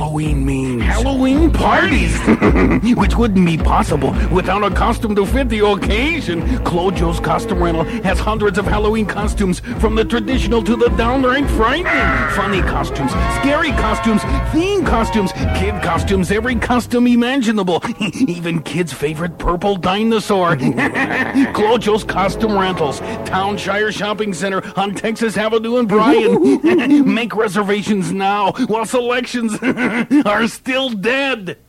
Halloween means Halloween parties, which wouldn't be possible without a costume to fit the occasion. Clojo's Costume Rental has hundreds of Halloween costumes, from the traditional to the downright frightening. Funny costumes, scary costumes, theme costumes, kid costumes, every costume imaginable. Even kids' favorite purple dinosaur. Clojo's Costume Rentals, Townshire Shopping Center on Texas Avenue in Bryan. Make reservations now while selections are still dead.